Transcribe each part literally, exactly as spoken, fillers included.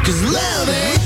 'Cause love it.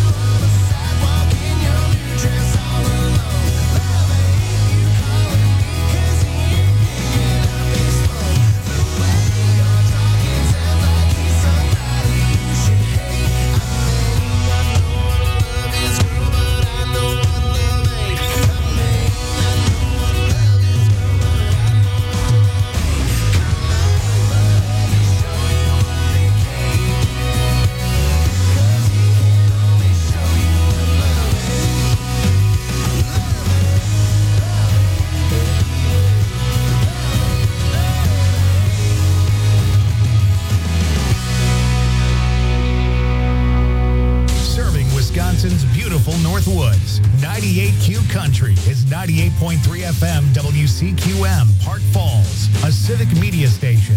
Northwoods. ninety-eight Q Country is ninety-eight point three F M W C Q M, Park Falls, a civic media station.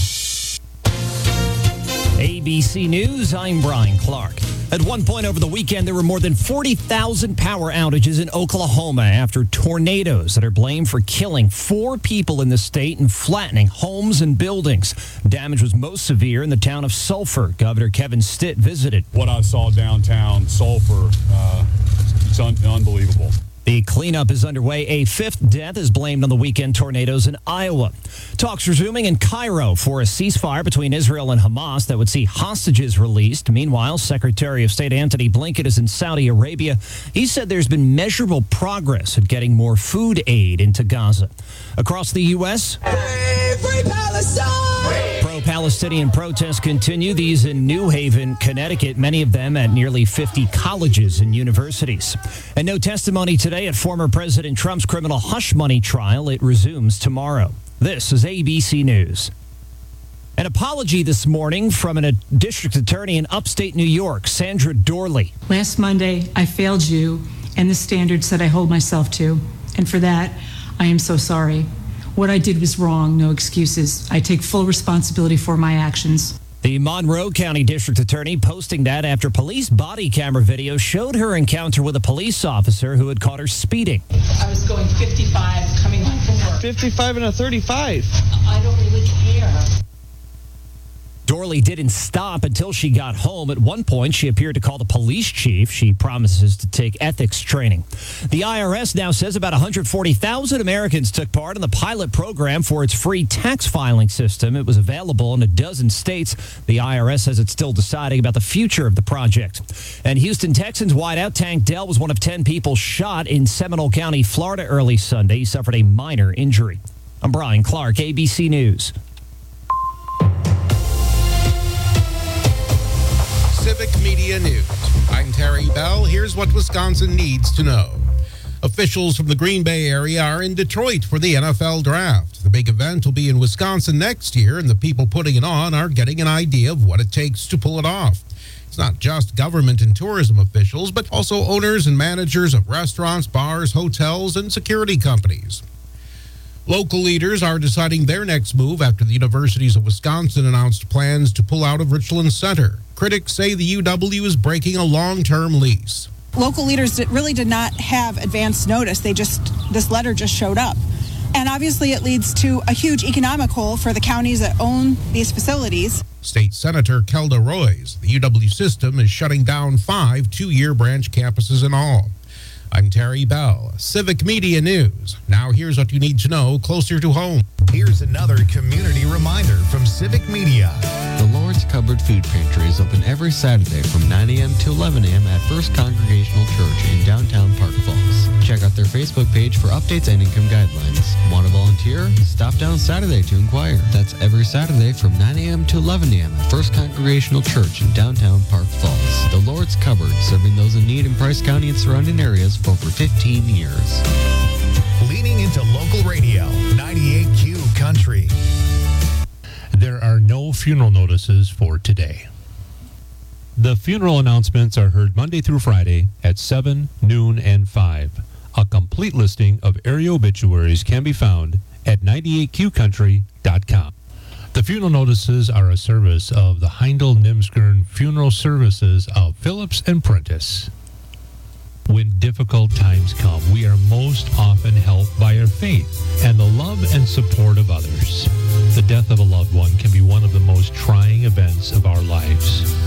A B C News, I'm Brian Clark. At one point over the weekend, there were more than forty thousand power outages in Oklahoma after tornadoes that are blamed for killing four people in the state and flattening homes and buildings. Damage was most severe in the town of Sulphur. Governor Kevin Stitt visited. What I saw downtown Sulphur, uh, it's un- unbelievable. The cleanup is underway. A fifth death is blamed on the weekend tornadoes in Iowa. Talks resuming in Cairo for a ceasefire between Israel and Hamas that would see hostages released. Meanwhile, Secretary of State Antony Blinken is in Saudi Arabia. He said there's been measurable progress at getting more food aid into Gaza. Across the U S, Hey, free Palestine! Pro-Palestinian protests continue. These in New Haven, Connecticut, many of them at nearly fifty colleges and universities. And no testimony today at former President Trump's criminal hush money trial. It resumes tomorrow. This is A B C News. An apology this morning from a district attorney in upstate New York, Sandra Dorley. Last Monday, I failed you and the standards that I hold myself to. And for that, I am so sorry. What I did was wrong, no excuses. I take full responsibility for my actions. The Monroe County District Attorney posting that after police body camera video showed her encounter with a police officer who had caught her speeding. I was going fifty-five coming home from work. fifty-five and a thirty-five. I don't really care. Dorley didn't stop until she got home. At one point, she appeared to call the police chief. She promises to take ethics training. The I R S now says about one hundred forty thousand Americans took part in the pilot program for its free tax filing system. It was available in a dozen states. The I R S says it's still deciding about the future of the project. And Houston Texans wideout Tank Dell was one of ten people shot in Seminole County, Florida early Sunday. He suffered a minor injury. I'm Brian Clark, A B C News. Civic Media News. I'm Terry Bell. Here's what Wisconsin needs to know. Officials from the Green Bay area are in Detroit for the N F L Draft. The big event will be in Wisconsin next year, and the people putting it on are getting an idea of what it takes to pull it off. It's not just government and tourism officials, but also owners and managers of restaurants, bars, hotels, and security companies. Local leaders are deciding their next move after the universities of Wisconsin announced plans to pull out of Richland Center. Critics say the U W is breaking a long-term lease. Local leaders really did not have advance notice. They just, this letter just showed up. And obviously it leads to a huge economic hole for the counties that own these facilities. State Senator Kelda Roys, the U W system is shutting down five two-year branch campuses in all. I'm Terry Bell, Civic Media News. Now here's what you need to know closer to home. Here's another community reminder from Civic Media. The Lord's Cupboard Food Pantry is open every Saturday from nine a.m. to eleven a.m. at First Congregational Church in downtown Park Falls. Check out their Facebook page for updates and income guidelines. Want to volunteer? Stop down Saturday to inquire. That's every Saturday from nine a.m. to eleven a.m. at First Congregational Church in downtown Park Falls. The Lord's Cupboard, serving those in need in Price County and surrounding areas for over fifteen years. Leaning into local radio, ninety-eight Q Country. There are no funeral notices for today. The funeral announcements are heard Monday through Friday at seven, noon, and five. A complete listing of area obituaries can be found at ninety-eight Q country dot com. The funeral notices are a service of the Heindel Nimskern Funeral Services of Phillips and Prentice. When difficult times come, we are most often helped by our faith and the love and support of others. The death of a loved one can be one of the most trying events of our lives. Birch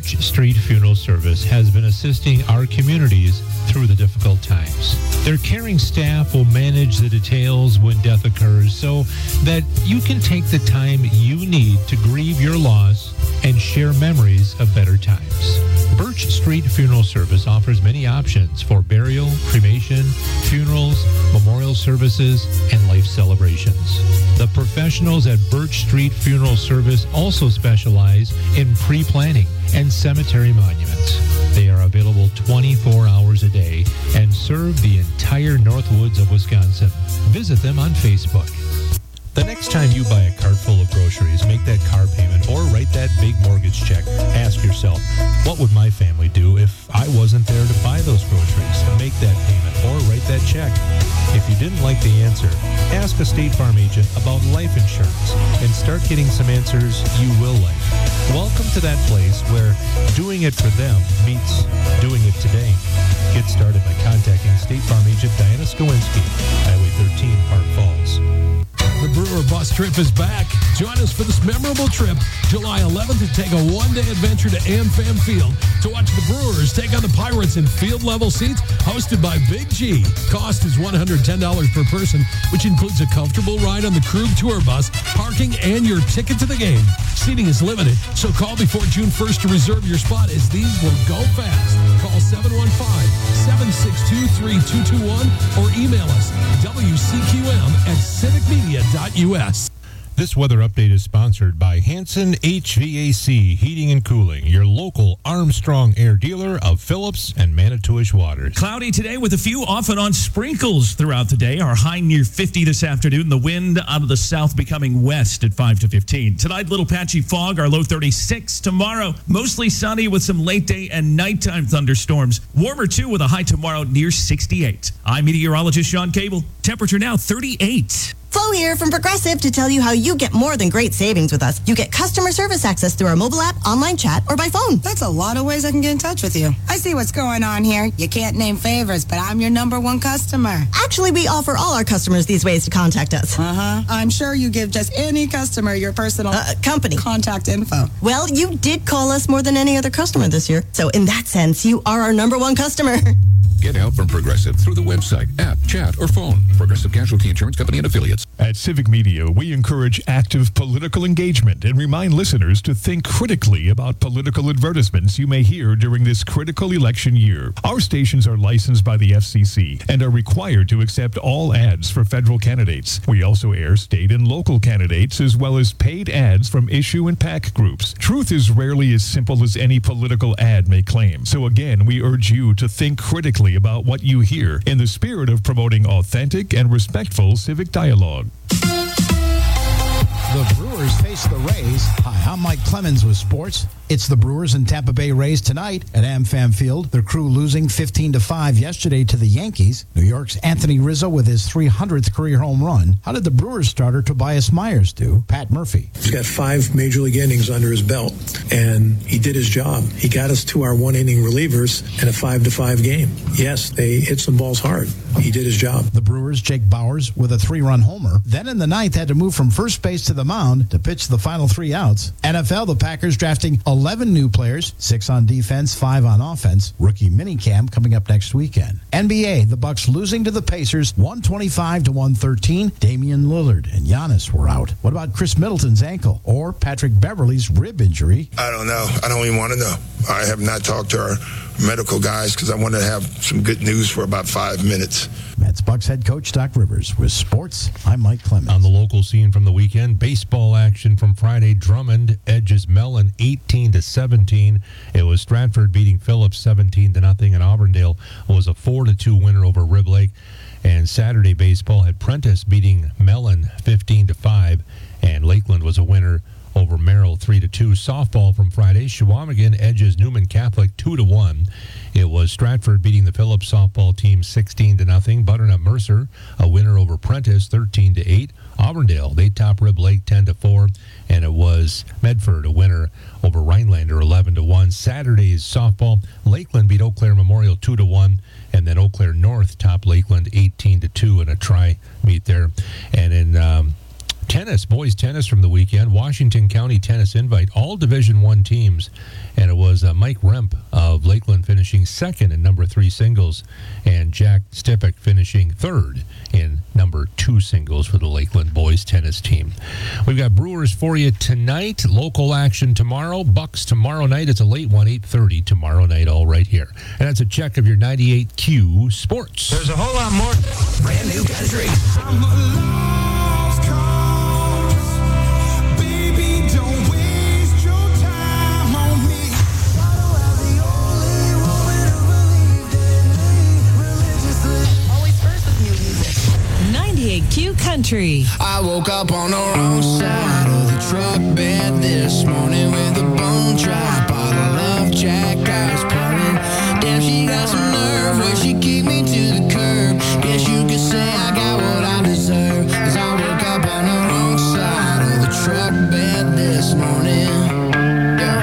Birch Street Funeral Service has been assisting our communities through the difficult times. Their caring staff will manage the details when death occurs so that you can take the time you need to grieve your loss and share memories of better times. Birch Street Funeral Service offers many options for burial, cremation, funerals, memorial services, and life celebrations. The professionals at Birch Street Funeral Service also specialize in pre-planning and cemetery monuments. They are available twenty-four hours a day and serve the entire Northwoods of Wisconsin. Visit them on Facebook. The next time you buy a cart full of groceries, make that car payment, or write that big mortgage check, ask yourself, what would my family do if I wasn't there to buy those groceries, to make that payment, or write that check? If you didn't like the answer, ask a State Farm agent about life insurance and start getting some answers you will like. Welcome to that place where doing it for them meets doing it today. Get started by contacting State Farm agent Diana Skowinski, Highway thirteen, Park Falls. The Brewer Bus Trip is back. Join us for this memorable trip, July eleventh, to take a one-day adventure to AmFam Field to watch the Brewers take on the Pirates in field-level seats hosted by Big G. Cost is one hundred ten dollars per person, which includes a comfortable ride on the Krug Tour Bus, parking, and your ticket to the game. Seating is limited, so call before June first to reserve your spot, as these will go fast. Call seven one five, seven six two, three two two one or email us W C Q M at civic media dot U S. This weather update is sponsored by Hanson H V A C Heating and Cooling, your local Armstrong Air dealer of Phillips and Manitowish Waters. Cloudy today with a few off and on sprinkles throughout the day. Our high near fifty this afternoon. The wind out of the south becoming west at five to fifteen. Tonight, little patchy fog, our low thirty-six. Tomorrow, mostly sunny with some late day and nighttime thunderstorms. Warmer too with a high tomorrow near sixty-eight. I'm meteorologist Sean Cable. Temperature now thirty-eight. Flo here from Progressive to tell you how you get more than great savings with us. You get customer service access through our mobile app, online chat, or by phone. That's a lot of ways I can get in touch with you. I see what's going on here. You can't name favorites, but I'm your number one customer. Actually, we offer all our customers these ways to contact us. Uh-huh. I'm sure you give just any customer your personal uh, company contact info. Well, you did call us more than any other customer this year. So in that sense, you are our number one customer. Get help from Progressive through the website, app, chat, or phone. Progressive Casualty Insurance Company and Affiliates. At Civic Media, we encourage active political engagement and remind listeners to think critically about political advertisements you may hear during this critical election year. Our stations are licensed by the F C C and are required to accept all ads for federal candidates. We also air state and local candidates as well as paid ads from issue and PAC groups. Truth is rarely as simple as any political ad may claim. So again, we urge you to think critically about what you hear in the spirit of promoting authentic and respectful civic dialogue. The Brewers face the Rays. Hi, I'm Mike Clemens with sports. It's the Brewers and Tampa Bay Rays tonight at AmFam Field. Their crew losing fifteen to five yesterday to the Yankees. New York's Anthony Rizzo with his three hundredth career home run. How did the Brewers starter Tobias Myers do? Pat Murphy. He's got five major league innings under his belt, and he did his job. He got us to our one-inning relievers in a five to five game. Yes, they hit some balls hard. He did his job. The Brewers, Jake Bowers with a three-run homer. Then in the ninth had to move from first base to the mound to pitch the final three outs. N F L, the Packers drafting eleven new players, six on defense, five on offense. Rookie minicamp coming up next weekend. N B A, the Bucks losing to the Pacers one twenty-five to one thirteen. Damian Lillard and Giannis were out. What about Chris Middleton's ankle or Patrick Beverley's rib injury? I don't know. I don't even want to know. I have not talked to our medical guys because I want to have some good news for about five minutes. That's Bucks head coach Doc Rivers. With sports, I'm Mike Clemens. On the local scene from the weekend, baseball action from Friday. Drummond edges Mellon eighteen to seventeen. It was Stratford beating Phillips seventeen to nothing, and Auburndale was a four to two winner over Rib Lake. And Saturday baseball had Prentice beating Mellon fifteen to five, and Lakeland was a winner over Merrill three to two. Softball from Friday, Shawamigan edges Newman Catholic two to one. It was Stratford beating the Phillips softball team sixteen to nothing. Butternut Mercer a winner over Prentice thirteen to eight. Auburndale they top Rib Lake ten to four, and it was Medford a winner over Rhinelander eleven to one. Saturday's softball, Lakeland beat Eau Claire Memorial two to one, and then Eau Claire North top Lakeland eighteen to two in a try meet there. And in um, Tennis, boys tennis from the weekend. Washington County Tennis Invite, all Division One teams. And it was uh, Mike Remp of Lakeland finishing second in number three singles, and Jack Stipek finishing third in number two singles for the Lakeland boys tennis team. We've got Brewers for you tonight. Local action tomorrow. Bucks tomorrow night. It's a late one, eight thirty tomorrow night, all right here. And that's a check of your ninety-eight Q Sports. There's a whole lot more. Brand new country. I'm ninety-eight Q Country. I woke up on the wrong side of the truck bed this morning with a bone dry bottle of Jack Ice pouring. Damn, she got some nerve where she kicked me to the curb. Guess you could say I got what I deserve, 'cause I woke up on the wrong side of the truck bed this morning. Yeah.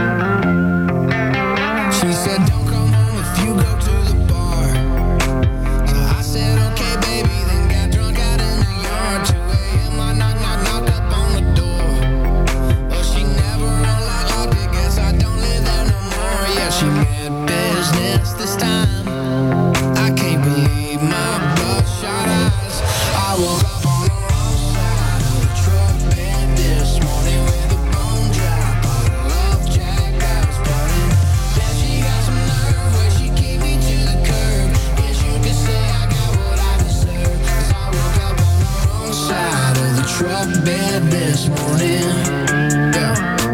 She said, don't come home if you go to the bar. So I said, okay, baby, then got drunk out in the yard. two a.m. I knock, knock, knock up on the door. Well, she never unlocked, locked it, guess I don't live there no more. Yeah, she meant business this time. I can't believe my bloodshot eyes. I woke up on the wrong side of the truck bed this morning with a bone dry bottle of Jack Ice pouring. Then she got some nerve where she kicked me to the curb. Guess you could say I got what I deserve, 'cause I woke up on the wrong side of the truck bed this morning. Yeah.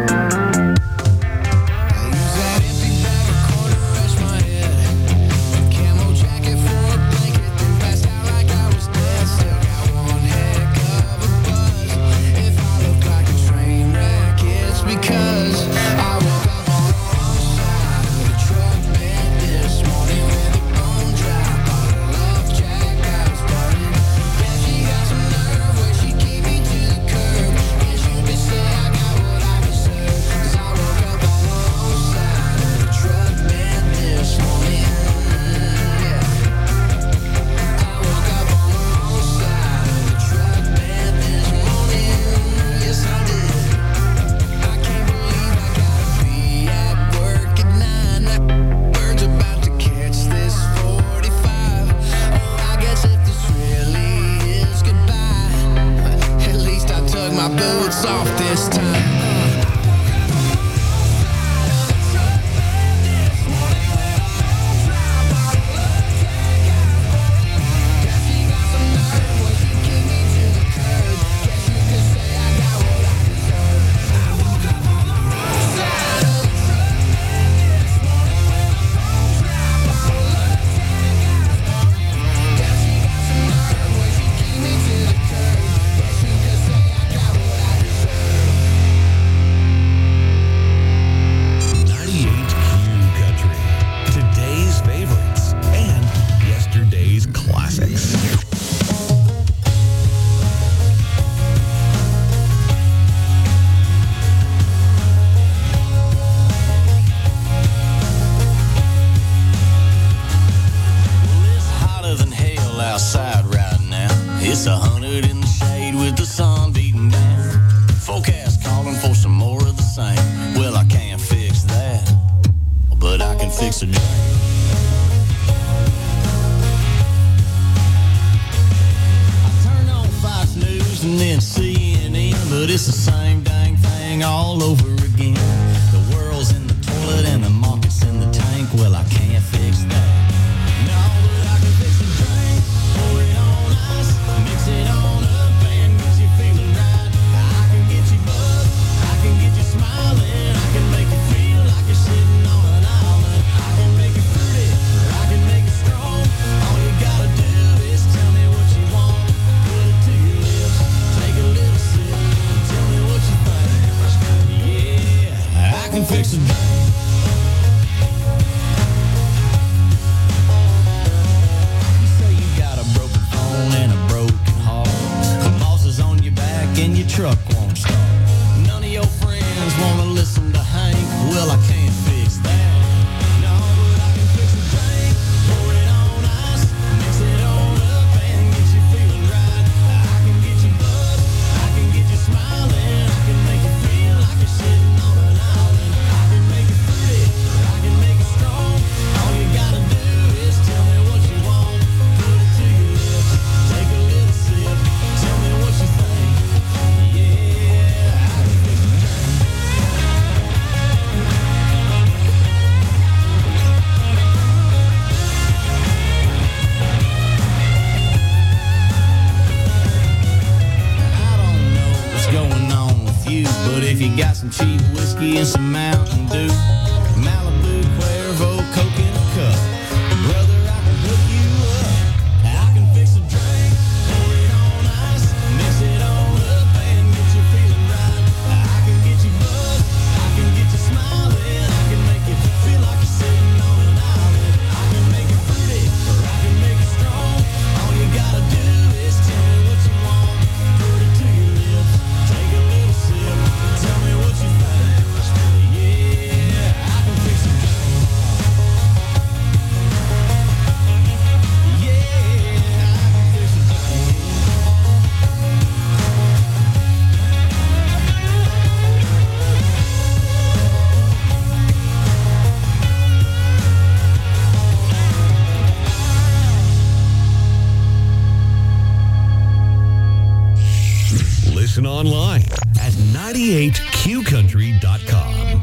I use that empty bag of quarter to rest my head. Camo jacket for a blanket, then passed out like I was dead. Still got one heck of a buzz. If I look like a train wreck, it's because I woke up on the wrong side of the truck bed this morning with a bone dry bottle of Jack Ice pouring. Yeah, she got some nerve where she kicked me to the curb. Guess you could say I got what I deserve, 'cause I woke up on the wrong side of the truck bed this morning. Yeah. I woke up on the wrong side of the truck bed this morning. Yes, I did. I can't believe I gotta be at work at nine. That bird's about to catch this forty-five. Oh, I guess if this really is goodbye, at least I took my boots off this time. ninety-eight Q Country. Today's favorites and yesterday's classics. It's hotter than hell outside right now. It's a hundred in the shade with the sun beating down. Forecast calling for some more of the same. Well, I can't fix that, but I can fix a drain. I turn on Fox News and then C N N, but it's the same dang thing all over again. The world's in the toilet and the market's in the tank. Well, I can't fix that. No, but I can fix a drink, pour it on ice, mix it on up and get you feeling right. I can get you buzzed, I can get you smiling, I can make you feel like you're sitting on an island. I can make it fruity, or I can make it strong. All you gotta do is tell me what you want. Put it to your lips, take a little sip, and tell me what you think. Yeah, I can fix a drink. You say you got a broken phone and a broken heart. The boss is on your back and your truck won't start. None of your friends wanna listen to Hank. Well, I can't fix that. No, but I can fix a drink, pour it on ice, mix it on up and get you feeling right. I can get you buzzed, I can ninety-eight q country dot com.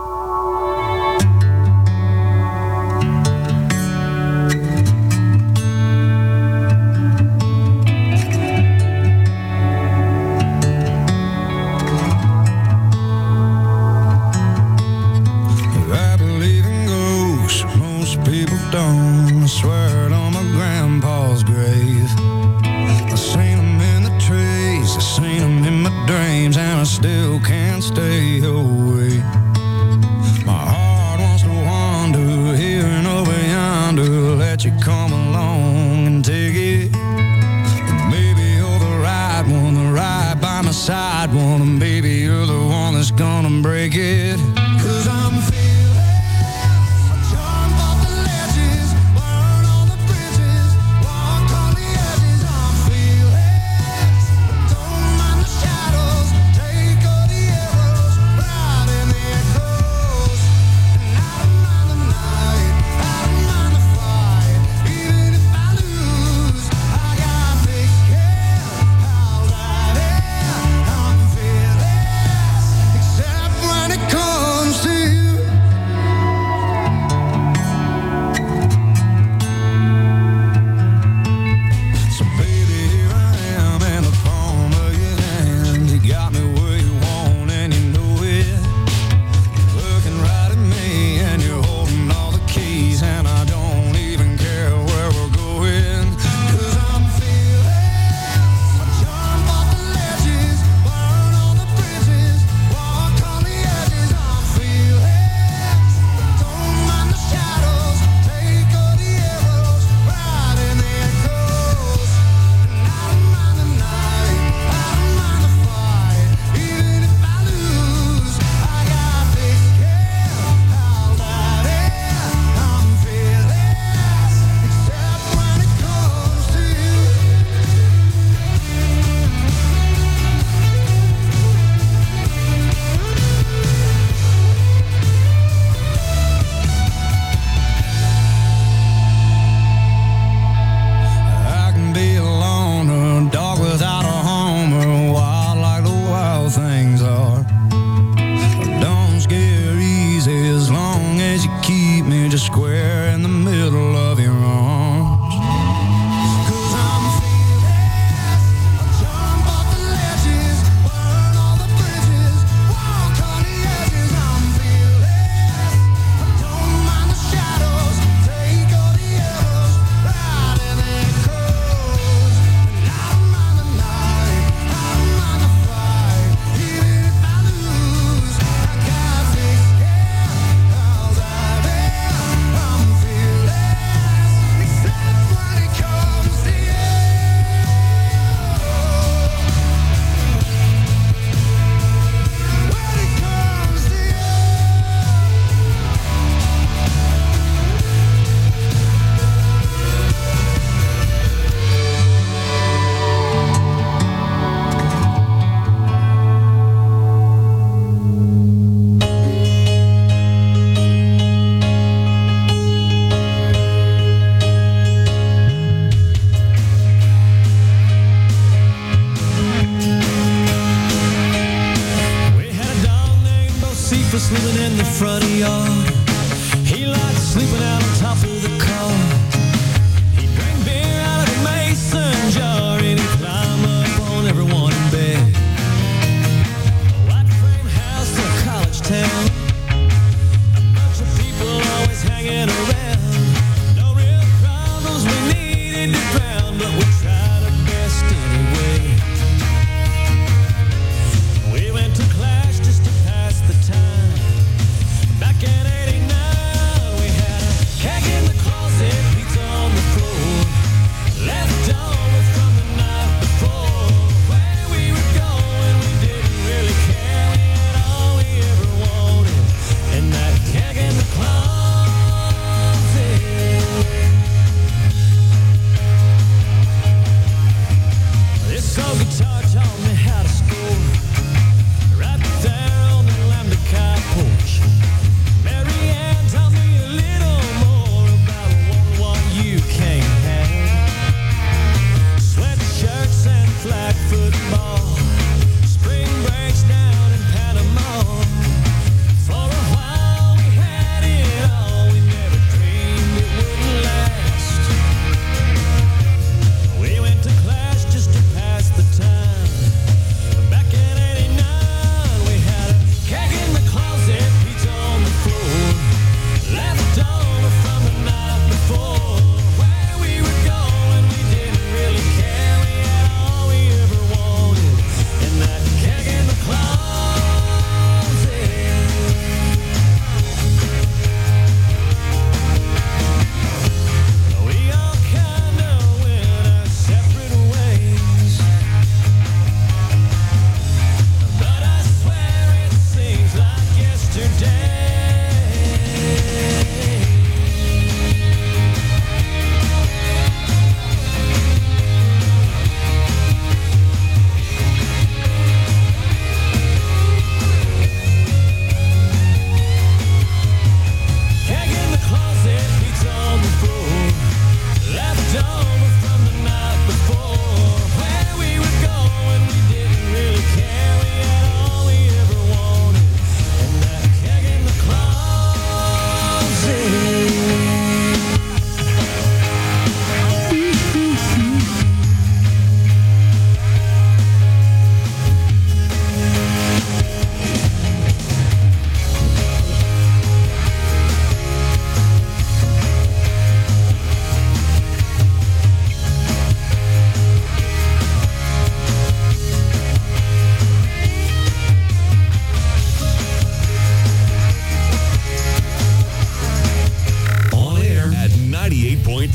I believe in ghosts, most people don't. I swear it on my grandpa's grave. I seen them in the trees, I seen them in my dreams, and I still can't stay away. My heart wants to wander here and over yonder, let you come along and take it. Maybe you're the right one, the right by my side one, and baby you're the one that's gonna break it. 'Cause I'm sleeping in the front yard. He liked sleeping out on top of the car. He drank beer out of a mason jar, and he'd climb up on everyone in bed. A white frame house in a college town. A bunch of people always hanging around. No real problems we needed to drown, but we tried our best anyway. We went to Clash just to pass the time. Back in eighty-nine, we had a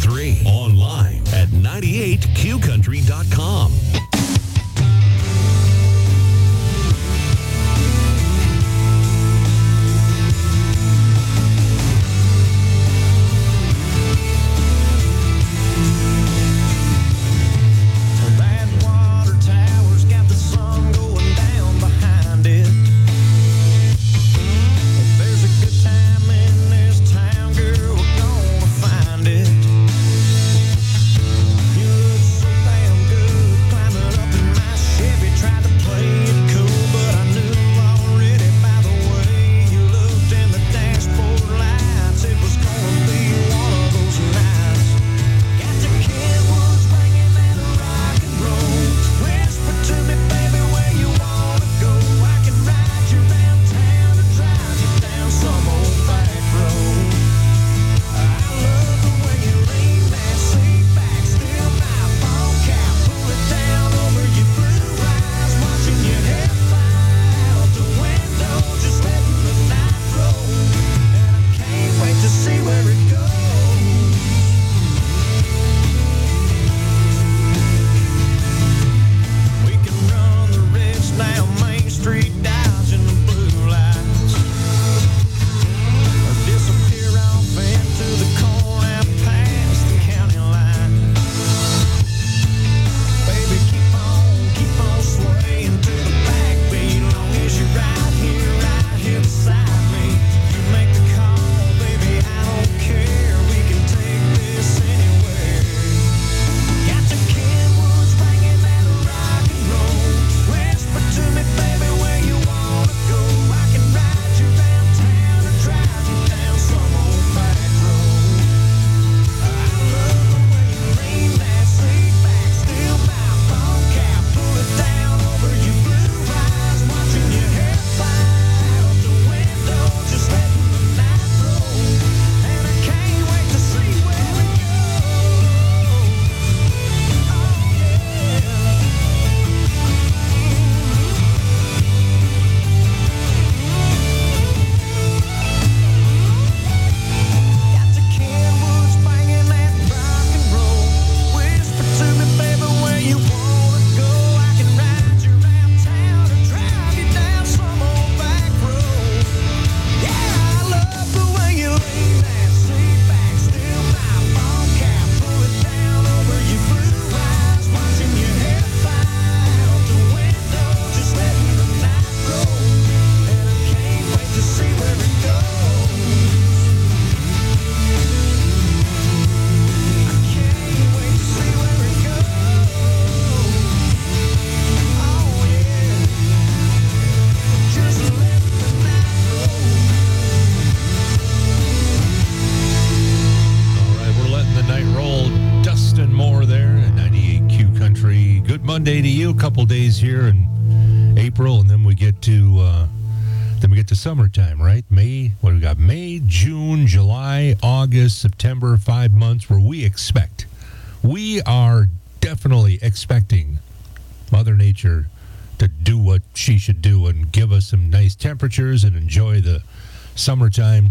three. Online at ninety-eight Q country dot com. Monday to you. A couple days here in April, and then we get to uh, then we get to summertime, right? May. What do we got? May, June, July, August, September. Five months where we expect, we are definitely expecting Mother Nature to do what she should do and give us some nice temperatures and enjoy the summertime.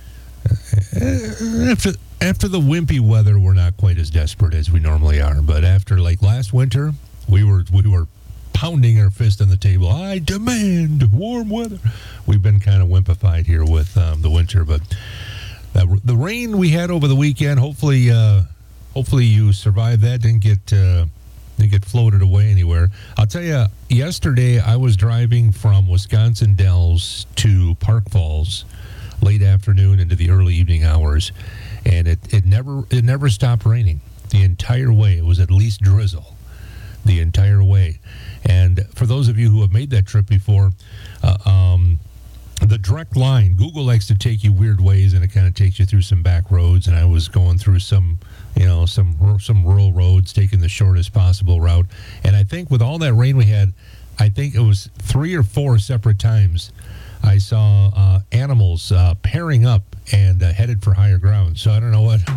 After after the wimpy weather, we're not quite as desperate as we normally are. But after like last winter, we were we were pounding our fist on the table. I demand warm weather. We've been kind of wimpified here with um, the winter, but the, the rain we had over the weekend. Hopefully, uh, hopefully you survived that. Didn't get uh, didn't get floated away anywhere. I'll tell you. Yesterday, I was driving from Wisconsin Dells to Park Falls late afternoon into the early evening hours, and it, it never it never stopped raining the entire way. It was at least drizzle the entire way. And for those of you who have made that trip before, uh, um, the direct line, Google likes to take you weird ways, and it kind of takes you through some back roads. And I was going through some, you know, some some rural roads, taking the shortest possible route. And I think with all that rain we had, I think it was three or four separate times I saw uh, animals uh, pairing up and uh, headed for higher ground. So I don't know what.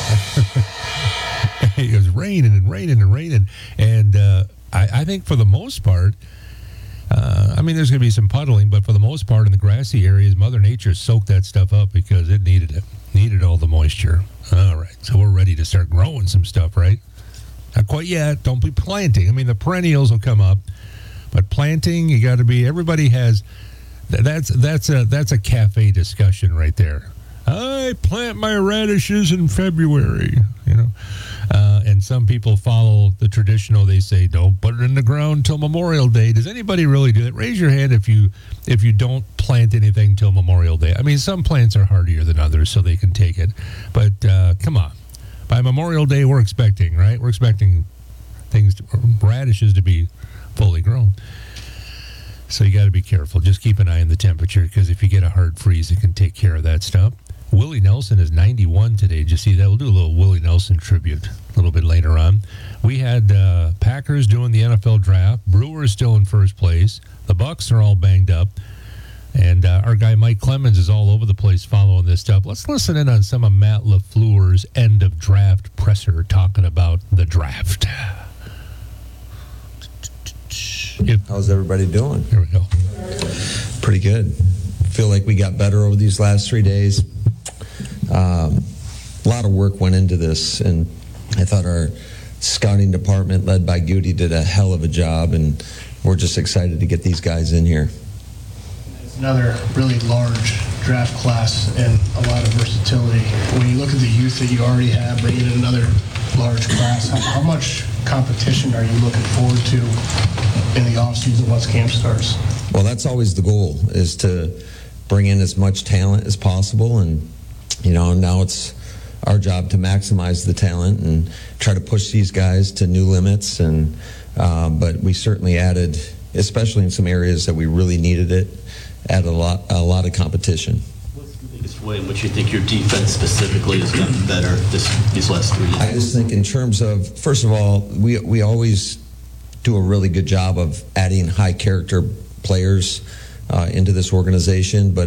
It was raining and raining and raining. And uh, I, I think for the most part, uh, I mean, there's going to be some puddling, but for the most part in the grassy areas, Mother Nature soaked that stuff up because it needed it. Needed all the moisture. moisture. All right, so we're ready to start growing some stuff, right? Not quite yet. Don't be planting. I mean, the perennials will come up, but planting, you got to be. Everybody has. That's that's a that's a cafe discussion right there. I plant my radishes in February, you know, uh, and some people follow the traditional. They say don't put it in the ground till Memorial Day. Does anybody really do that? Raise your hand if you if you don't plant anything till Memorial Day. I mean, some plants are hardier than others, so they can take it. But uh, come on, by Memorial Day, we're expecting right. We're expecting things, to, radishes, to be fully grown. So you got to be careful. Just keep an eye on the temperature, because if you get a hard freeze, it can take care of that stuff. Willie Nelson is ninety-one today. Did you see that? We'll do a little Willie Nelson tribute a little bit later on. We had uh, Packers doing the N F L draft. Brewers still in first place. The Bucks are all banged up. And uh, our guy Mike Clemens is all over the place following this stuff. Let's listen in on some of Matt LaFleur's end of draft presser talking about the draft. How's everybody doing? Here we go. Pretty good. Feel like we got better over these last three days. Um, a lot of work went into this, and I thought our scouting department, led by Goody, did a hell of a job, and we're just excited to get these guys in here. It's another really large draft class and a lot of versatility. When you look at the youth that you already have, bringing in another large class, how, how much competition are you looking forward to in the offseason once camp starts? Well, that's always the goal, is to bring in as much talent as possible, and you know, now it's our job to maximize the talent and try to push these guys to new limits. And um, but we certainly added, especially in some areas that we really needed it, added a lot a lot of competition. What's the biggest way in which you think your defense specifically has gotten better this these last three years? I just think in terms of, first of all, we we always do a really good job of adding high character players uh, into this organization, but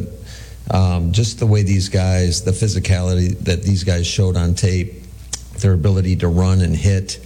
um, just the way these guys, the physicality that these guys showed on tape, their ability to run and hit,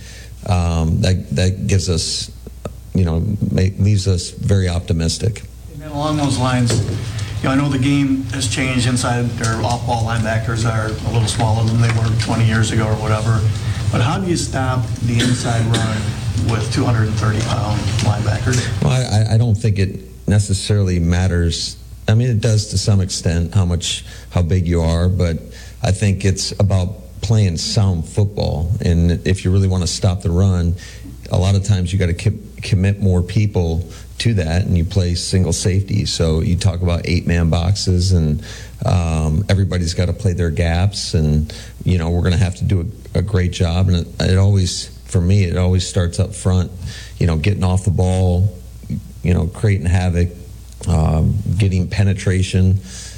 um, that that gives us, you know, make, leaves us very optimistic. And along those lines, you know, I know the game has changed inside. Their off-ball linebackers are a little smaller than they were twenty years ago or whatever. But how do you stop the inside run with two hundred thirty pound linebackers? Well, I, I don't think it necessarily matters. I mean, it does to some extent how much, how big you are, but I think it's about playing sound football. And if you really want to stop the run, a lot of times you got to com- commit more people to that, and you play single safety. So you talk about eight-man boxes, and um, everybody's got to play their gaps, and you know, we're going to have to do a, a great job. And it, it always, for me, it always starts up front, you know, getting off the ball, you know, creating havoc, um, getting penetration,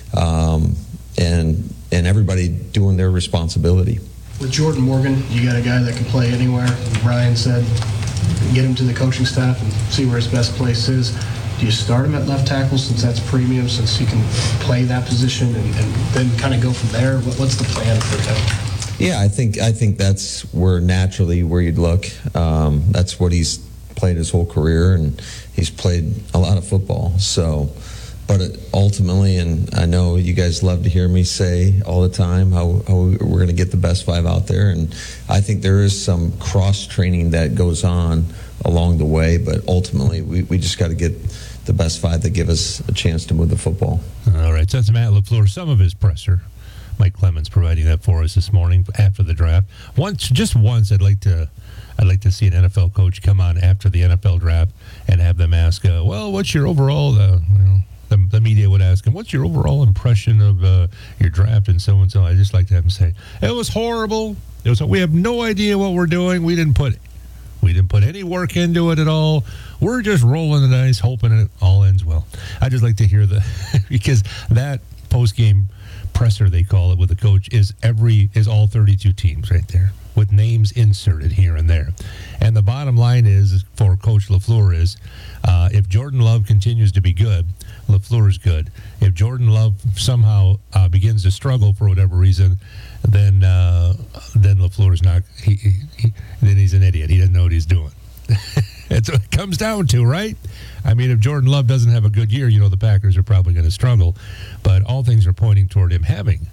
um, and and everybody doing their responsibility. With Jordan Morgan, you got a guy that can play anywhere. Brian said, get him to the coaching staff and see where his best place is. Do you start him at left tackle since that's premium, since he can play that position, and, and then kind of go from there? What, what's the plan for him? Yeah, I think I think that's where naturally where you'd look. Um, that's what he's played his whole career, and he's played a lot of football. So, but it, ultimately, and I know you guys love to hear me say all the time how, how we're going to get the best five out there, and I think there is some cross training that goes on along the way. But ultimately, we, we just got to get the best five that give us a chance to move the football. All right, so that's Matt LaFleur. Some of his presser. Mike Clemens providing that for us this morning after the draft. Once, just once, I'd like to, I'd like to see an N F L coach come on after the N F L draft and have them ask, uh, "Well, what's your overall?" Uh, you know, the, the media would ask him, "What's your overall impression of uh, your draft?" and so and so. I just like to have him say, "It was horrible. It was. We have no idea what we're doing. We didn't put, we didn't put any work into it at all. We're just rolling the dice, hoping it all ends well." I just like to hear the because that post game presser, they call it, with the coach is every is all thirty-two teams right there with names inserted here and there. And the bottom line is for Coach LaFleur is uh, if Jordan Love continues to be good, LaFleur is good. If Jordan Love somehow uh, begins to struggle for whatever reason, then uh, then LaFleur's not he, he, he then he's an idiot. He doesn't know what he's doing. That's what it comes down to, right? I mean, if Jordan Love doesn't have a good year, you know, the Packers are probably going to struggle. But all things are pointing toward him having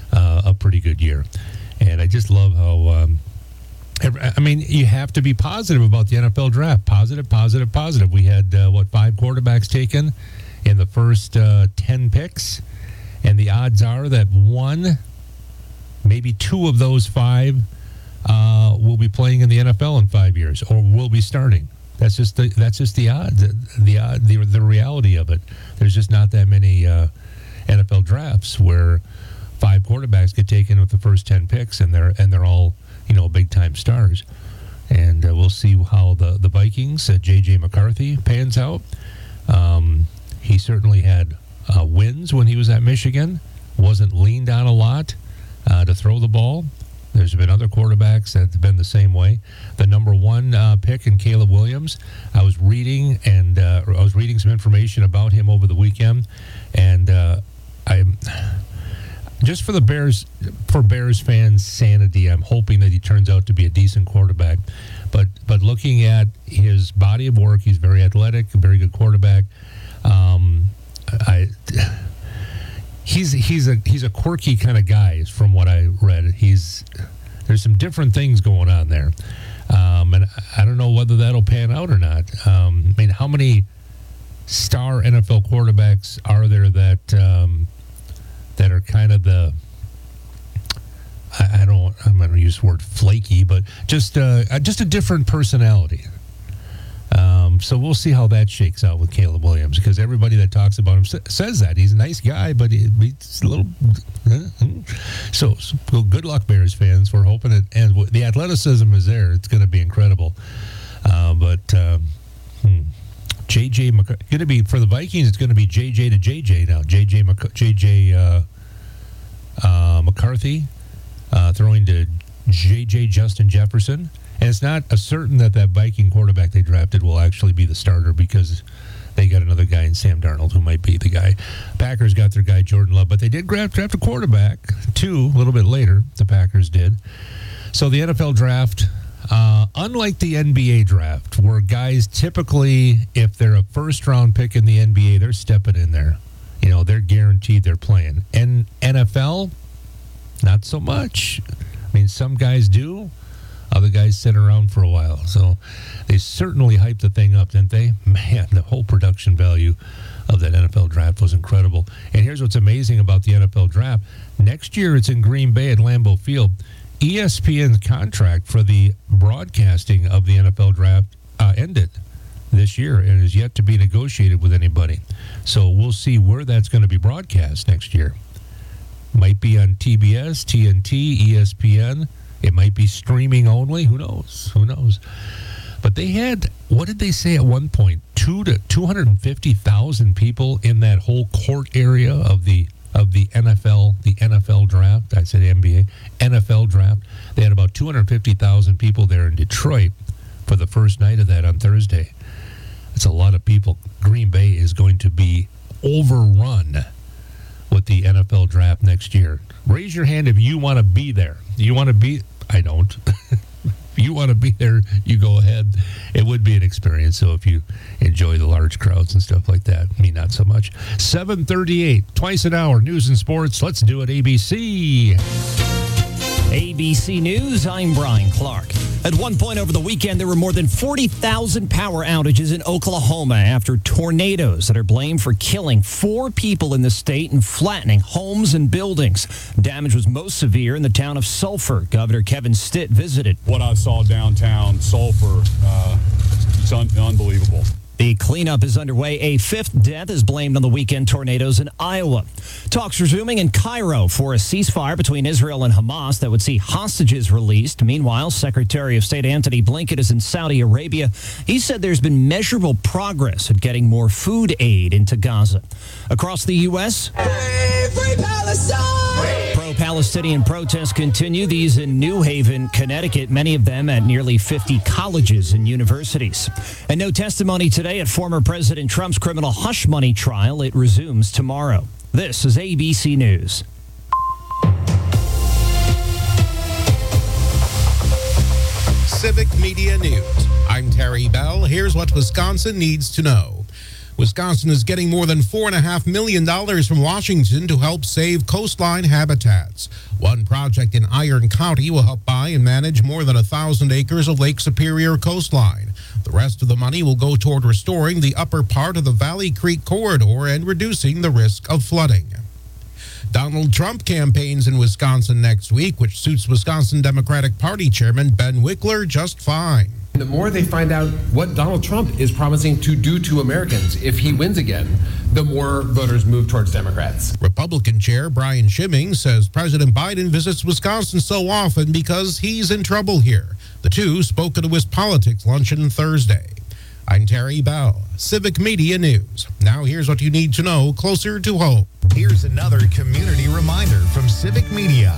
uh, a pretty good year. And I just love how, um, every, I mean, you have to be positive about the N F L draft. Positive, positive, positive. We had, uh, what, five quarterbacks taken in the first uh, ten picks. And the odds are that one, maybe two of those five uh, will be playing in the N F L in five years or will be starting. That's just the, that's just the odds, the, the, odd, the, the reality of it. There's just not that many uh, N F L drafts where five quarterbacks get taken with the first ten picks, and they're and they're all, you know, big time stars. And uh, we'll see how the the Vikings, uh, J J McCarthy, pans out. Um, he certainly had uh, wins when he was at Michigan. Wasn't leaned on a lot uh, to throw the ball. There's been other quarterbacks that have been the same way. The number one uh, pick in Caleb Williams. I was reading and uh, I was reading some information about him over the weekend, and uh, I'm. Just for the Bears, for Bears fans' sanity, I'm hoping that he turns out to be a decent quarterback. But but looking at his body of work, he's very athletic, a very good quarterback. Um, I he's he's a he's a quirky kind of guy, from what I read. He's there's some different things going on there, um, and I don't know whether that'll pan out or not. Um, I mean, how many star N F L quarterbacks are there that? Um, that are kind of the, I, I don't, I'm going to use the word flaky, but just uh, just a different personality. Um, so we'll see how that shakes out with Caleb Williams, because everybody that talks about him sa- says that. He's a nice guy, but he, he's a little... So, so well, good luck, Bears fans. We're hoping it, and the athleticism is there. It's going to be incredible. Uh, but... Um, hmm. J J McC- going to be for the Vikings. It's going to be J J to J J now. J J Mc- J J uh, uh, McCarthy uh, throwing to J J Justin Jefferson, and it's not a certain that that Viking quarterback they drafted will actually be the starter, because they got another guy in Sam Darnold who might be the guy. Packers got their guy Jordan Love, but they did draft, draft a quarterback too a little bit later. The Packers did. So the N F L draft. Uh, unlike the N B A draft, where guys typically, if they're a first-round pick in the N B A, they're stepping in there. You know, they're guaranteed they're playing. And N F L, not so much. I mean, some guys do. Other guys sit around for a while. So they certainly hyped the thing up, didn't they? Man, the whole production value of that N F L draft was incredible. And here's what's amazing about the N F L draft. Next year, it's in Green Bay at Lambeau Field. E S P N's contract for the broadcasting of the N F L draft uh, ended this year and is yet to be negotiated with anybody. So we'll see where that's going to be broadcast next year. Might be on T B S, T N T, E S P N. It might be streaming only. Who knows? Who knows? But they had, what did they say at one point? Two to two hundred fifty thousand people in that whole court area of the of the N F L, the N F L draft. I said N B A, N F L draft. They had about two hundred fifty thousand people there in Detroit for the first night of that on Thursday. That's a lot of people. Green Bay is going to be overrun with the N F L draft next year. Raise your hand if you want to be there. Do you want to be? I don't. If you want to be there, you go ahead. It would be an experience. So if you enjoy the large crowds and stuff like that, me not so much. seven thirty-eight, twice an hour, news and sports. Let's do it, A B C. A B C News, I'm Brian Clark. At one point over the weekend, there were more than forty thousand power outages in Oklahoma after tornadoes that are blamed for killing four people in the state and flattening homes and buildings. Damage was most severe in the town of Sulphur. Governor Kevin Stitt visited. What I saw downtown Sulphur, uh, it's un- unbelievable. The cleanup is underway. A fifth death is blamed on the weekend tornadoes in Iowa. Talks resuming in Cairo for a ceasefire between Israel and Hamas that would see hostages released. Meanwhile, Secretary of State Antony Blinken is in Saudi Arabia. He said there's been measurable progress at getting more food aid into Gaza. Across the U S, Hey, free Palestine! Pro-Palestinian protests continue. These in New Haven, Connecticut, many of them at nearly fifty colleges and universities. And no testimony today at former President Trump's criminal hush money trial. It resumes tomorrow. This is A B C News. Civic Media News. I'm Terry Bell. Here's what Wisconsin needs to know. Wisconsin is getting more than four point five million dollars from Washington to help save coastline habitats. One project in Iron County will help buy and manage more than one thousand acres of Lake Superior coastline. The rest of the money will go toward restoring the upper part of the Valley Creek corridor and reducing the risk of flooding. Donald Trump campaigns in Wisconsin next week, which suits Wisconsin Democratic Party Chairman Ben Wickler just fine. The more they find out what Donald Trump is promising to do to Americans if he wins again, the more voters move towards Democrats. Republican Chair Brian Schimming says President Biden visits Wisconsin so often because he's in trouble here. The two spoke at a WisPolitics luncheon Thursday. I'm Terry Bell, Civic Media News. Now here's what you need to know closer to home. Here's another community reminder from Civic Media.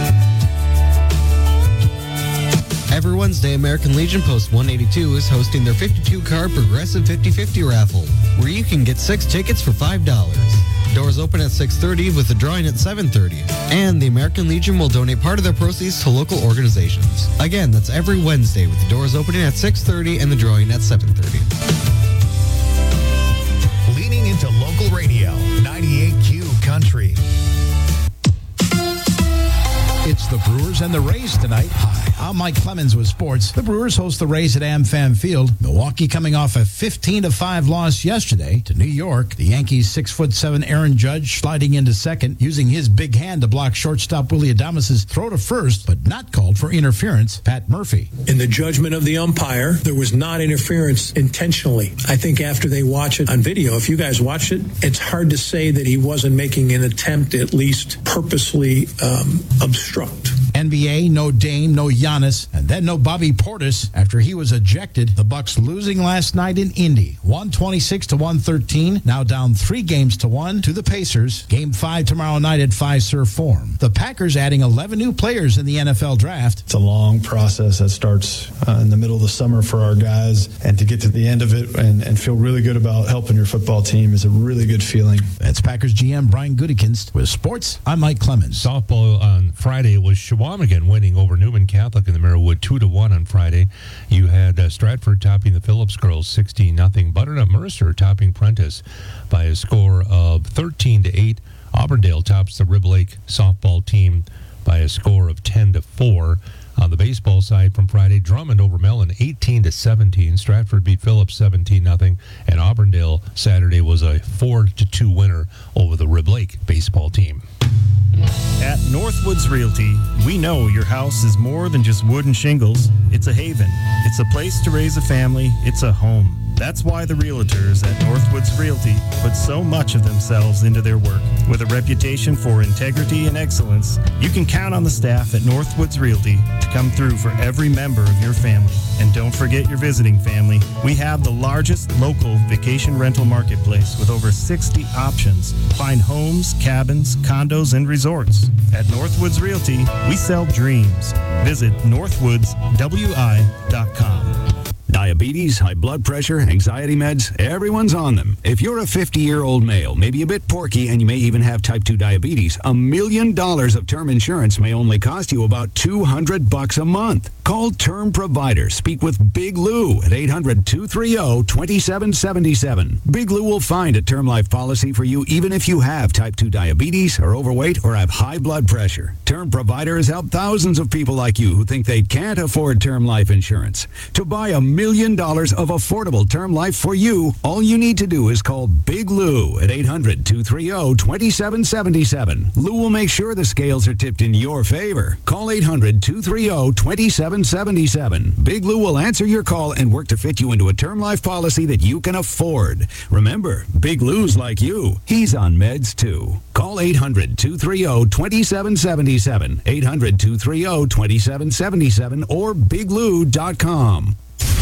Every Wednesday, American Legion Post one eighty-two is hosting their fifty-two card Progressive fifty fifty raffle, where you can get six tickets for five dollars. Doors open at six thirty with the drawing at seven thirty. And the American Legion will donate part of their proceeds to local organizations. Again, that's every Wednesday with the doors opening at six thirty and the drawing at seven thirty. Leaning into local radio, ninety-eight Q Country. It's the Brewers and the Rays tonight. Hi, I'm Mike Clemens with sports. The Brewers host the Rays at AmFam Field. Milwaukee coming off a fifteen to five loss yesterday to New York. The Yankees' six foot seven Aaron Judge sliding into second, using his big hand to block shortstop Willie Adames' throw to first, but not called for interference. Pat Murphy. In the judgment of the umpire, there was not interference intentionally. I think after they watch it on video, if you guys watch it, it's hard to say that he wasn't making an attempt to at least purposely um, obstruct. N B A, no Dame, no Giannis, and then no Bobby Portis after he was ejected. The Bucks losing last night in Indy, one twenty-six to one thirteen, now down three games to one to the Pacers. Game five tomorrow night at Fiserv Forum. The Packers adding eleven new players in the N F L draft. It's a long process that starts uh, in the middle of the summer for our guys, and to get to the end of it and, and feel really good about helping your football team is a really good feeling. That's Packers G M Brian Gutekunst with sports. I'm Mike Clemens. Softball on Friday was Shawamigan winning over Newman Catholic in the Merriwood two to one on Friday. You had uh, Stratford topping the Phillips girls sixteen nothing. Butternut Mercer topping Prentice by a score of thirteen to eight. Auburndale tops the Rib Lake softball team by a score of ten to four. On the baseball side from Friday, Drummond over Mellon eighteen to seventeen. Stratford beat Phillips seventeen nothing. And Auburndale Saturday was a four to two winner over the Rib Lake baseball team. At Northwoods Realty, we know your house is more than just wood and shingles. It's a haven. It's a place to raise a family. It's a home. That's why the realtors at Northwoods Realty put so much of themselves into their work. With a reputation for integrity and excellence, you can count on the staff at Northwoods Realty to come through for every member of your family. And don't forget your visiting family. We have the largest local vacation rental marketplace with over sixty options. Find homes, cabins, condos, and resorts. At Northwoods Realty, we sell dreams. Visit northwoods w i dot com. Diabetes, high blood pressure, anxiety meds, everyone's on them. If you're a fifty-year-old male, maybe a bit porky, and you may even have type two diabetes, a million dollars of term insurance may only cost you about two hundred bucks a month. Call Term Provider. Speak with Big Lou at eight hundred, two three zero, two seven seven seven. Big Lou will find a term life policy for you even if you have type two diabetes, are overweight, or have high blood pressure. Term Provider has helped thousands of people like you who think they can't afford term life insurance. To buy a million dollars of affordable term life for you, all you need to do is call Big Lou at eight hundred, two three zero, two seven seven seven. Lou will make sure the scales are tipped in your favor. Call eight hundred, two three zero, two seven seven seven. Big Lou will answer your call and work to fit you into a term life policy that you can afford. Remember, Big Lou's like you. He's on meds too. Call eight hundred, two three zero, two seven seven seven. eight hundred, two three zero, two seven seven seven or big lou dot com.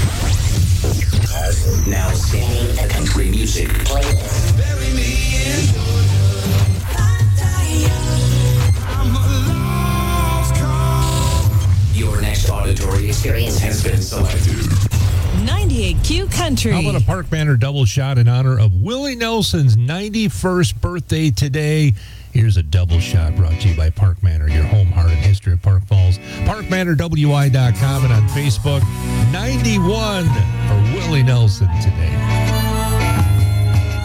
Now singing a country music playlist. Bury me in Georgia. Your next auditory experience has been selected. ninety-eight Q Country. How about a Park Manor double shot in honor of Willie Nelson's ninety-first birthday today? Here's a double shot brought to you by Park Manor, your home, heart, and history of Park Falls. park manor w i dot com and on Facebook. ninety-one for Willie Nelson today.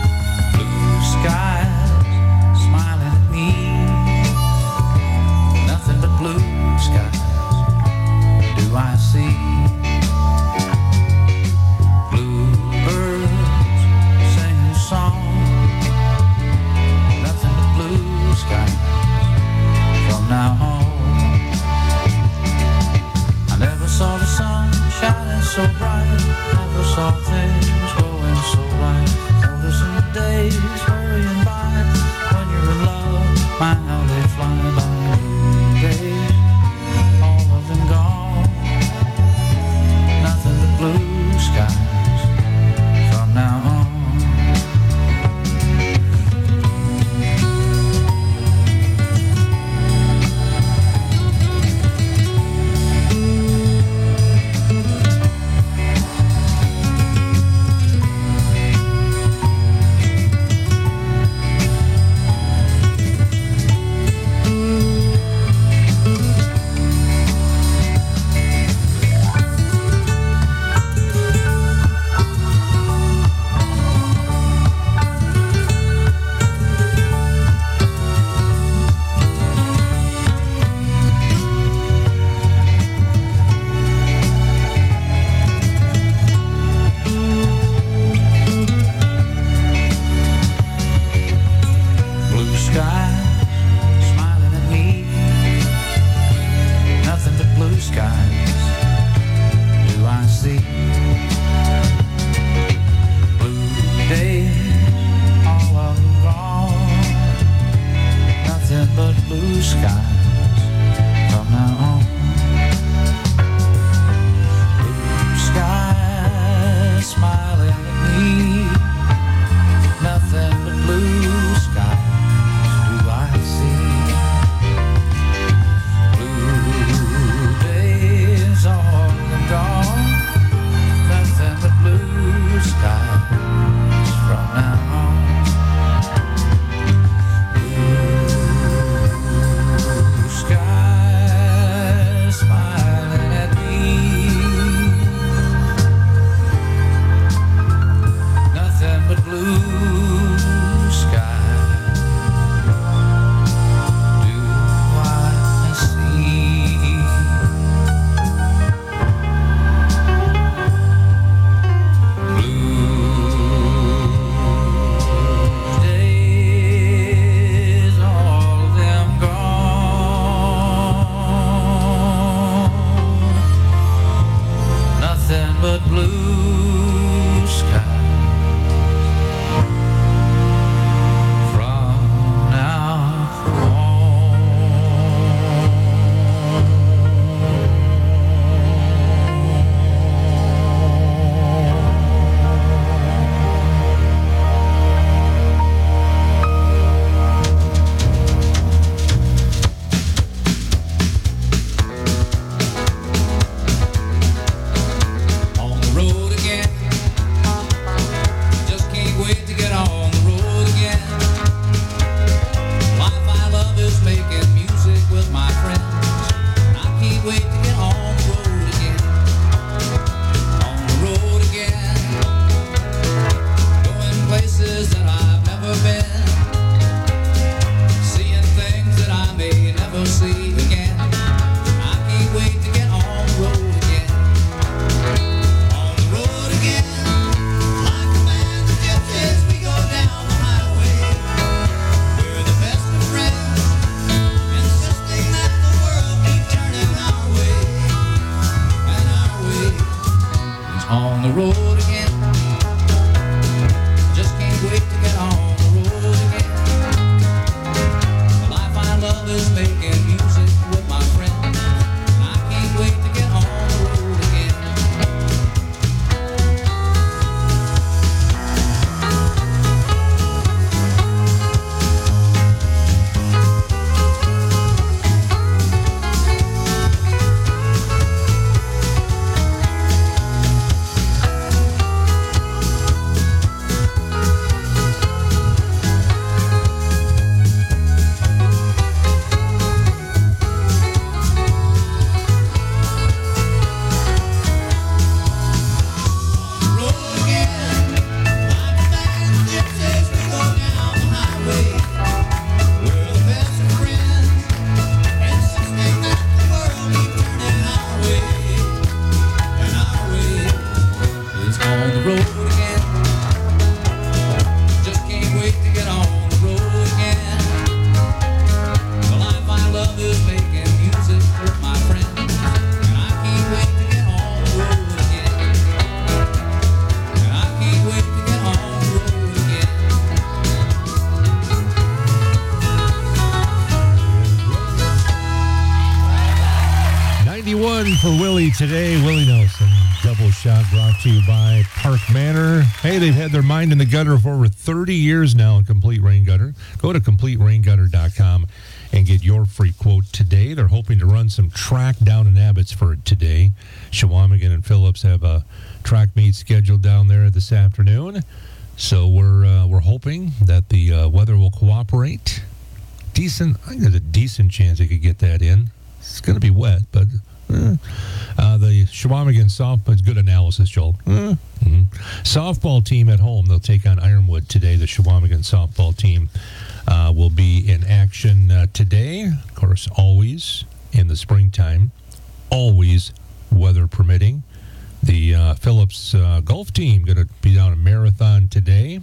road again. Just can't wait to get on the road again. The life I love is making music with my friends. And I can't wait to get on the road again. For Willie today, Willie Nelson, double shot brought to you by Park Manor. Hey, they've had their mind in the gutter for over thirty years now in Complete Rain Gutter. Go to complete rain gutter dot com and get your free quote today. They're hoping to run some track down in Abbotsford today. Shawamigan and Phillips have a track meet scheduled down there this afternoon. So we're uh, we're hoping that the uh, weather will cooperate. Decent, I think there's a decent chance they could get that in. It's going to be wet, but eh. uh, the Shawamigan softball, it's good analysis, Joel. Eh. Mm-hmm. Softball team at home, they'll take on Ironwood today. The Shawamigan softball team uh, will be in action uh, today. Of course, always in the springtime, always weather permitting. The uh, Phillips uh, golf team going to be down a marathon today.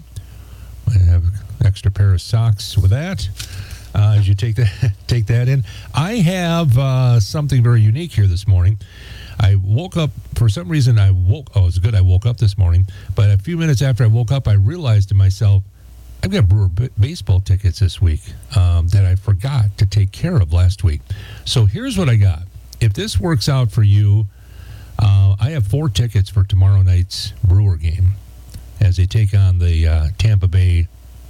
I have an extra pair of socks with that. Uh, as you take that take that in, I have uh, something very unique here this morning. I woke up for some reason. I woke. Oh, it's good. I woke up this morning, but a few minutes after I woke up, I realized to myself, I've got Brewer b- baseball tickets this week um, that I forgot to take care of last week. So here's what I got. If this works out for you, uh, I have four tickets for tomorrow night's Brewer game as they take on the uh, Tampa Bay.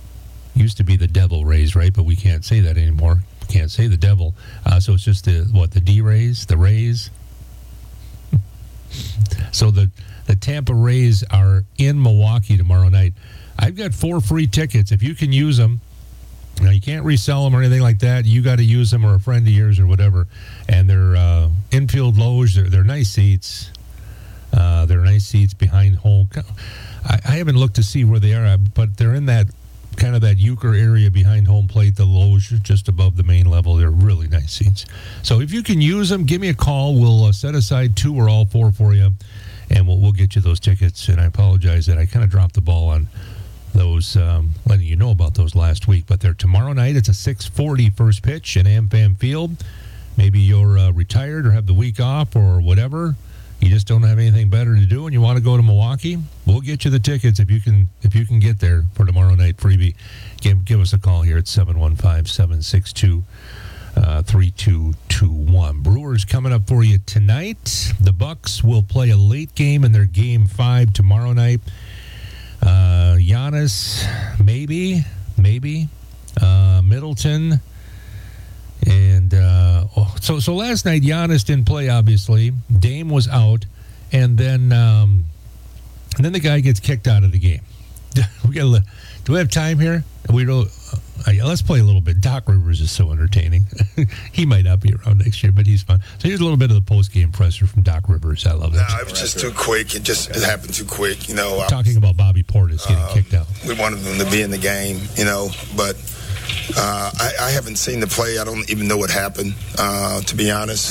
Used to be the Devil Rays, right? But we can't say that anymore. We can't say the Devil. Uh, so it's just the, what, the D-Rays, the Rays. So the, the Tampa Rays are in Milwaukee tomorrow night. I've got four free tickets. If you can use them, now you can't resell them or anything like that. You got to use them, or a friend of yours or whatever. And they're uh, infield loge. They're, they're nice seats. Uh, they're nice seats behind home. I, I haven't looked to see where they are, but they're in that kind of that euchre area behind home plate, the loge just above the main level. They're really nice seats. So if you can use them, give me a call. We'll uh, set aside two or all four for you, and we'll, we'll get you those tickets. And I apologize that I kind of dropped the ball on those, um, letting you know about those last week. But they're tomorrow night. It's a six forty first pitch in AmFam Field. Maybe you're uh, retired or have the week off or whatever. You just don't have anything better to do and you want to go to Milwaukee, we'll get you the tickets if you can if you can get there for tomorrow night. Freebie. Give, give us a call here at seven one five, seven six two, three two two one. Brewers coming up for you tonight. The Bucks will play a late game in their game five tomorrow night. Uh, Giannis, maybe, maybe. Uh, Middleton. And uh, oh, so so last night, Giannis didn't play, obviously. Dame was out. And then um, and then the guy gets kicked out of the game. we got Do we have time here? We don't. Uh, let's play a little bit. Doc Rivers is so entertaining. He might not be around next year, but he's fun. So here's a little bit of the post-game presser from Doc Rivers. I love that. No, it was just too quick. It just it happened too quick. You know, talking about Bobby Portis getting uh, kicked out. We wanted them to be in the game, you know, but uh, I, I haven't seen the play. I don't even know what happened, uh, to be honest.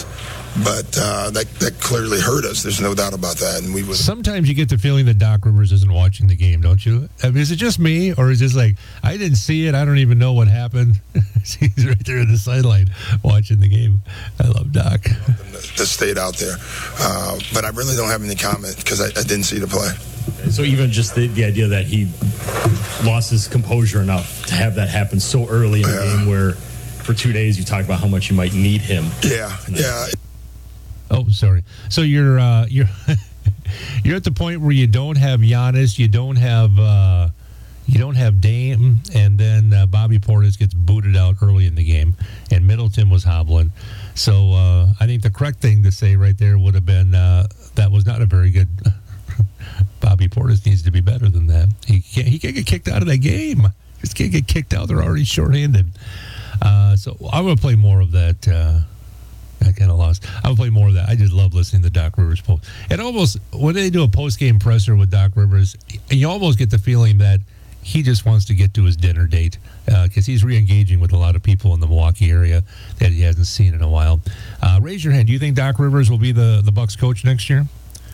but uh, that that clearly hurt us. There's no doubt about that. And we would. Sometimes you get the feeling that Doc Rivers isn't watching the game, don't you? I mean, is it just me, or is it just like, I didn't see it, I don't even know what happened? He's right there in the sideline watching the game. I love Doc. That stayed out there, uh, but I really don't have any comment because I, I didn't see the play. So even just the, the idea that he lost his composure enough to have that happen so early in the Yeah. game, where for two days you talked about how much you might need him. Yeah, yeah. Oh, sorry. So you're uh, you're you're at the point where you don't have Giannis, you don't have uh, you don't have Dame, and then uh, Bobby Portis gets booted out early in the game, and Middleton was hobbling. So uh, I think the correct thing to say right there would have been uh, that was not a very good. Bobby Portis needs to be better than that. He can't. He can't get kicked out of that game. Just can't get kicked out. They're already shorthanded. Uh, so I'm gonna play more of that. Uh, I kind of lost. I'll play more of that. I just love listening to Doc Rivers post. And almost when they do a post game presser with Doc Rivers, you almost get the feeling that he just wants to get to his dinner date because uh, he's re-engaging with a lot of people in the Milwaukee area that he hasn't seen in a while. Uh, raise your hand. Do you think Doc Rivers will be the the Bucks coach next year?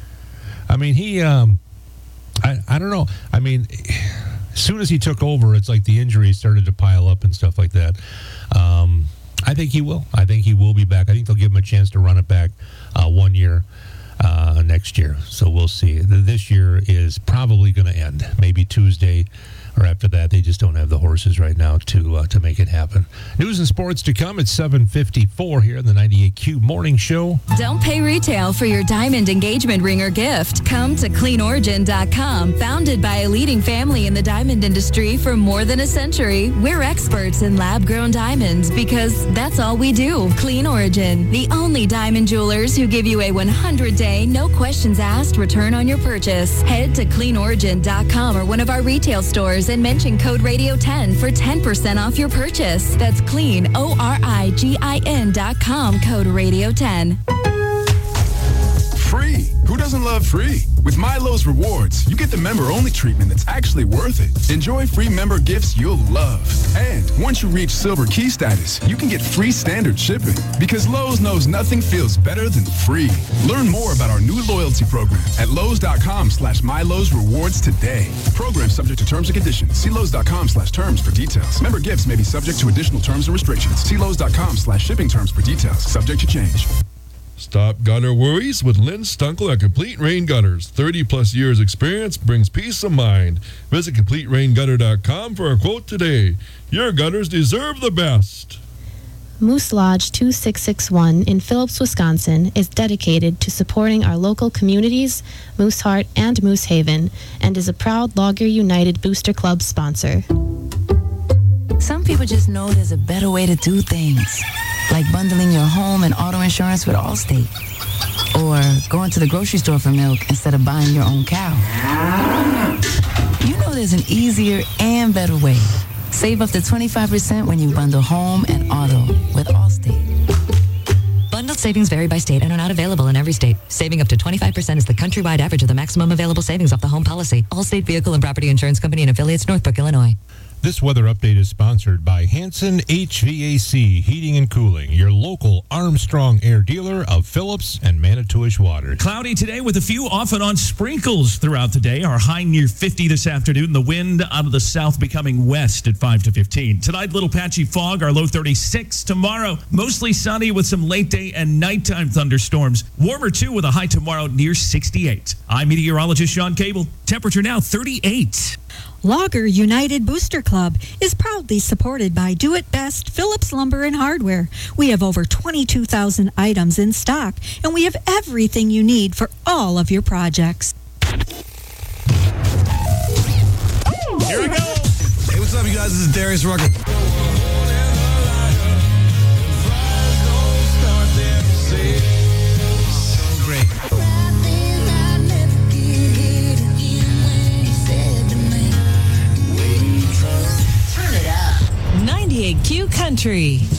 I mean, he. Um, I I don't know. I mean, as soon as he took over, it's like the injuries started to pile up and stuff like that. Um, I think he will. I think he will be back. I think they'll give him a chance to run it back uh, one year uh, next year. So we'll see. This year is probably going to end. Maybe Tuesday or after that. They just don't have the horses right now to uh, to make it happen. News and sports to come at seven fifty-four here in the ninety-eight Q Morning Show. Don't pay retail for your diamond engagement ring or gift. Come to clean origin dot com. Founded by a leading family in the diamond industry for more than a century, we're experts in lab-grown diamonds because that's all we do. Clean Origin, the only diamond jewelers who give you a one hundred day, no questions asked return on your purchase. Head to clean origin dot com or one of our retail stores and mention code radio ten for ten percent off your purchase. That's clean, O R I G I N dot com, code radio ten. Free. Who doesn't love free? With Milo's Rewards, you get the member-only treatment that's actually worth it. Enjoy free member gifts you'll love. And once you reach Silver Key status, you can get free standard shipping. Because Lowe's knows nothing feels better than free. Learn more about our new loyalty program at Lowe's dot com slash Milo's Rewards today. Program subject to terms and conditions. See Lowe's dot com slash terms for details. Member gifts may be subject to additional terms and restrictions. See Lowe's dot com slash shipping terms for details. Subject to change. Stop gutter worries with Lynn Stunkel at Complete Rain Gutters. thirty plus years experience brings peace of mind. Visit complete rain gutter dot com for a quote today. Your gutters deserve the best. Moose Lodge two six six one in Phillips, Wisconsin is dedicated to supporting our local communities, Moose Heart and Moose Haven, and is a proud Logger United Booster Club sponsor. Some people just know there's a better way to do things, like bundling your home and auto insurance with Allstate, or going to the grocery store for milk instead of buying your own cow. You know there's an easier and better way. Save up to twenty-five percent when you bundle home and auto with Allstate. Bundled savings vary by state and are not available in every state. Saving up to twenty-five percent is the countrywide average of the maximum available savings off the home policy. Allstate Vehicle and Property Insurance Company and affiliates, Northbrook, Illinois. This weather update is sponsored by Hanson H V A C Heating and Cooling, your local Armstrong Air dealer of Phillips and Manitowish Water. Cloudy today with a few off and on sprinkles throughout the day. Our high near fifty this afternoon. The wind out of the south becoming west at five to fifteen. Tonight, little patchy fog. Our low thirty-six. Tomorrow, mostly sunny with some late day and nighttime thunderstorms. Warmer too with a high tomorrow near sixty-eight. I'm meteorologist Sean Cable. Temperature now thirty-eight. Logger United Booster Club is proudly supported by Do It Best Phillips Lumber and Hardware. We have over twenty-two thousand items in stock, and we have everything you need for all of your projects. Here we go. Hey, what's up, you guys? This is Darius Rucker. So great. ninety-eight Q Country.